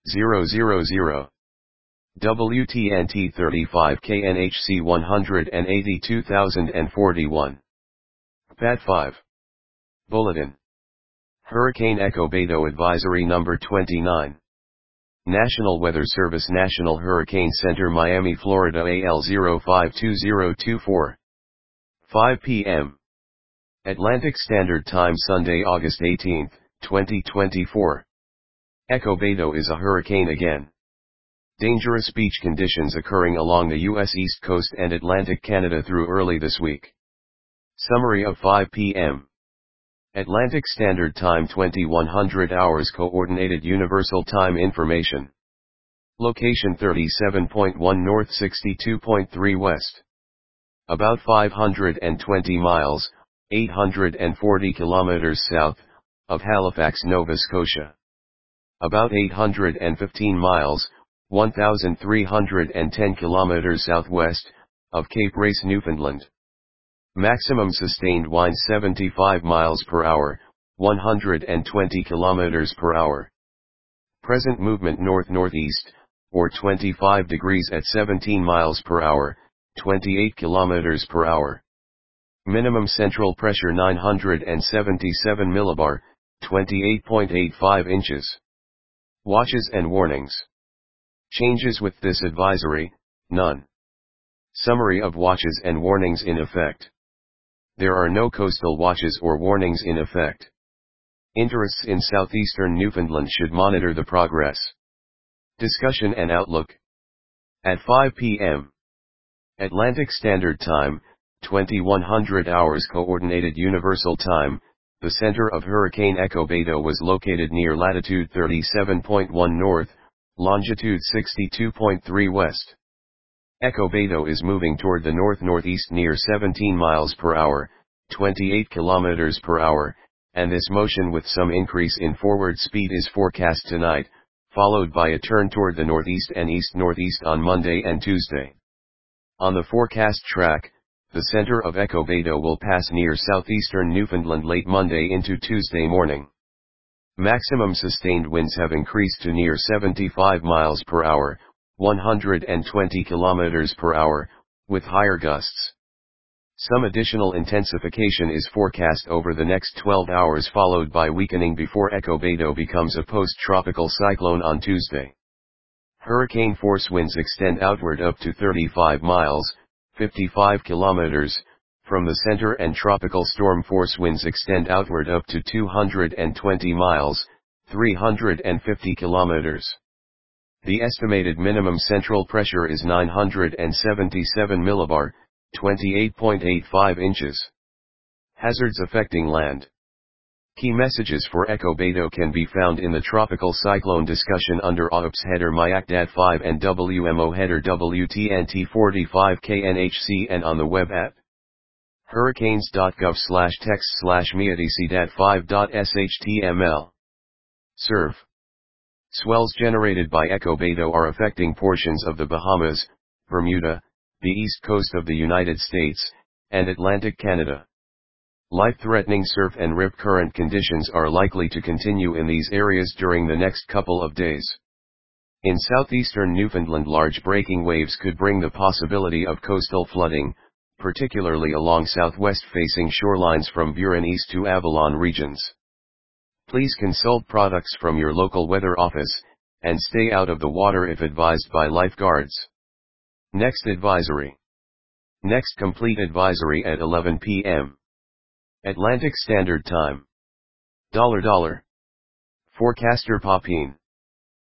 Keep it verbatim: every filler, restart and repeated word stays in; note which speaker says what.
Speaker 1: zero zero zero. W T N T thirty-five K N H C one eighty-two thousand forty-one. P A T five. Bulletin. Hurricane Echo Beto Advisory Number twenty-nine. National Weather Service National Hurricane Center Miami, Florida A L zero five two zero two four. five p m Atlantic Standard Time, Sunday, August eighteenth, twenty twenty-four. Echo Beto is a hurricane again. Dangerous beach conditions occurring along the U S East Coast and Atlantic Canada through early this week. Summary of five p m Atlantic Standard Time, twenty-one hundred hours Coordinated Universal Time Information. Location thirty-seven point one north, sixty-two point three west. About five hundred twenty miles, eight hundred forty kilometers south, of Halifax, Nova Scotia. About eight hundred fifteen miles, one thousand three hundred ten kilometers southwest, of Cape Race, Newfoundland. Maximum sustained wind seventy-five miles per hour, one hundred twenty kilometers per hour. Present movement north-northeast, or twenty-five degrees at seventeen miles per hour, twenty-eight kilometers per hour. Minimum central pressure nine hundred seventy-seven millibar, twenty-eight point eight five inches. Watches and warnings. Changes with this advisory, none. Summary of watches and warnings in effect. There are no coastal watches or warnings in effect. Interests in southeastern Newfoundland should monitor the progress. Discussion and outlook. At five p m Atlantic Standard Time, twenty-one hundred hours Coordinated Universal Time, the center of Hurricane Echo Beto was located near latitude thirty-seven point one north, longitude sixty-two point three west. Echo Beto is moving toward the north-northeast near seventeen miles per hour, twenty-eight kilometers per hour, and this motion with some increase in forward speed is forecast tonight, followed by a turn toward the northeast and east-northeast on Monday and Tuesday. On the forecast track, the center of Echo Beto will pass near southeastern Newfoundland late Monday into Tuesday morning. Maximum sustained winds have increased to near seventy-five miles per hour, one hundred twenty kilometers per hour, with higher gusts. Some additional intensification is forecast over the next twelve hours, followed by weakening before Echo Beto becomes a post-tropical cyclone on Tuesday. Hurricane force winds extend outward up to thirty-five miles, fifty-five kilometers, from the center, and tropical storm force winds extend outward up to two hundred twenty miles, three hundred fifty kilometers. The estimated minimum central pressure is nine hundred seventy-seven millibar, twenty-eight point eight five inches. Hazards affecting land. Key messages for Echo Beto can be found in the tropical cyclone discussion under A U P S header M I A C D A T five and W M O header W T N T forty-five K N H C, and on the web at hurricanes dot gov slash text slash M I A D C D A T five dot S H T M L. Serve. Swells generated by Echo Beto are affecting portions of the Bahamas, Bermuda, the east coast of the United States, and Atlantic Canada. Life-threatening surf and rip current conditions are likely to continue in these areas during the next couple of days. In southeastern Newfoundland, large breaking waves could bring the possibility of coastal flooding, particularly along southwest-facing shorelines from Burin east to Avalon regions. Please consult products from your local weather office, and stay out of the water if advised by lifeguards. Next advisory. Next complete advisory at eleven p m Atlantic Standard Time. Dollar dollar. Forecaster Popine.